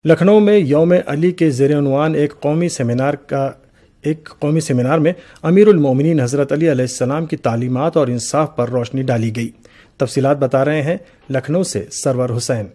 لکھنؤ میں یوم علی کے زیر عنوان ایک قومی سیمینار میں امیر المومنین حضرت علی علیہ السلام کی تعلیمات اور انصاف پر روشنی ڈالی گئی۔ تفصیلات بتا رہے ہیں لکھنؤ سے سرور حسین۔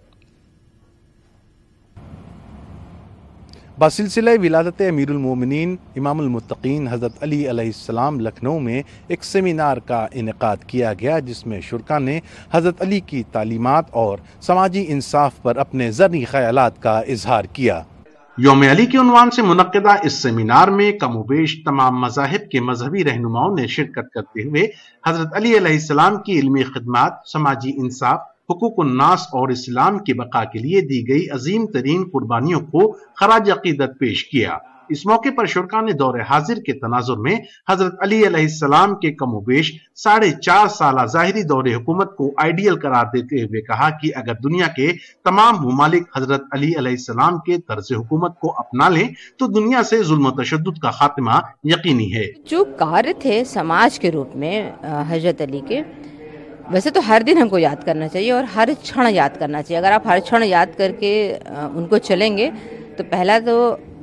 بسلسلہ ولادت امیر المومنین امام المتقین حضرت علی علیہ السلام لکھنؤ میں ایک سیمینار کا انعقاد کیا گیا، جس میں شرکاء نے حضرت علی کی تعلیمات اور سماجی انصاف پر اپنے ذرنی خیالات کا اظہار کیا۔ یوم علی کے عنوان سے منعقدہ اس سیمینار میں کم و بیش تمام مذاہب کے مذہبی رہنماؤں نے شرکت کرتے ہوئے حضرت علی علیہ السلام کی علمی خدمات، سماجی انصاف، حقوق الناس اور اسلام کی بقا کے لیے دی گئی عظیم ترین قربانیوں کو خراج عقیدت پیش کیا۔ اس موقع پر شرکاء نے دور حاضر کے تناظر میں حضرت علی علیہ السلام کے کم و بیش 4.5 سالہ ظاہری دور حکومت کو آئیڈیل قرار دیتے ہوئے کہا کہ اگر دنیا کے تمام ممالک حضرت علی علیہ السلام کے طرز حکومت کو اپنا لیں تو دنیا سے ظلم و تشدد کا خاتمہ یقینی ہے۔ جو کار تھے سماج کے روپ میں حضرت علی کے، ویسے تو ہر دن ہم کو یاد کرنا چاہیے اور ہر چھڑ یاد کرنا چاہیے۔ اگر آپ ہر چھڑ یاد کر کے ان کو چلیں گے تو پہلا تو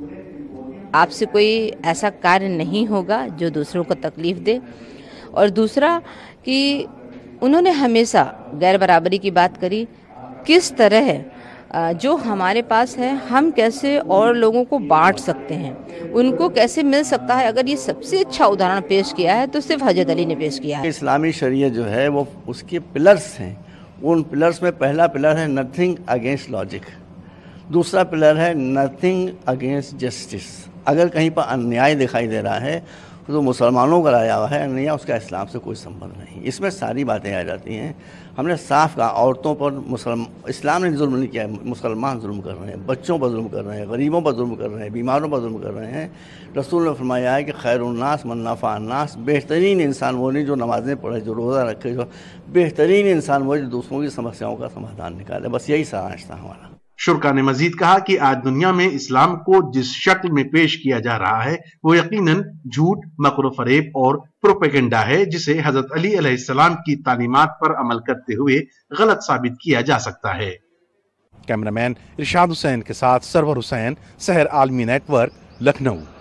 آپ سے کوئی ایسا کاریہ نہیں ہوگا جو دوسروں کو تکلیف دے، اور دوسرا کہ انہوں نے ہمیشہ غیر برابری کی بات کری، کس طرح جو ہمارے پاس ہے ہم کیسے اور لوگوں کو بانٹ سکتے ہیں، ان کو کیسے مل سکتا ہے۔ اگر یہ سب سے اچھا ادھارن پیش کیا ہے تو صرف حضرت علی نے پیش کیا ہے۔ اسلامی شریعت جو ہے وہ اس کے پلرز ہیں، ان پلرز میں پہلا پلر ہے نتھنگ اگینسٹ لاجک، دوسرا پلر ہے نتھنگ اگینسٹ جسٹس۔ اگر کہیں پر انیائے دکھائی دے رہا ہے تو مسلمانوں کا لایا ہوا ہے، انیائے اس کا اسلام سے کوئی سمبند نہیں۔ اس میں ساری باتیں آ جاتی ہیں۔ ہم نے صاف کہا عورتوں پر اسلام نے ظلم نہیں کیا ہے، مسلمان ظلم کر رہے ہیں، بچوں پر ظلم کر رہے ہیں، غریبوں پر ظلم کر رہے ہیں، بیماروں پر ظلم کر رہے ہیں۔ رسول نے فرمایا ہے کہ خیر الناس من نفع الناس، بہترین انسان وہ نہیں جو نمازیں پڑھے، جو روزہ رکھے، جو بہترین انسان وہ جو دوسروں کی سمسیاؤں کا سمادھان نکالے۔ بس یہی سرانش تھا ہمارا۔ شرکاء نے مزید کہا کہ آج دنیا میں اسلام کو جس شکل میں پیش کیا جا رہا ہے وہ یقیناً جھوٹ، مکر و فریب اور پروپیگنڈا ہے، جسے حضرت علی علیہ السلام کی تعلیمات پر عمل کرتے ہوئے غلط ثابت کیا جا سکتا ہے۔ کیمرہ مین ارشاد حسین کے ساتھ سرور حسین، سحر عالمی نیٹ ورک، لکھنؤ۔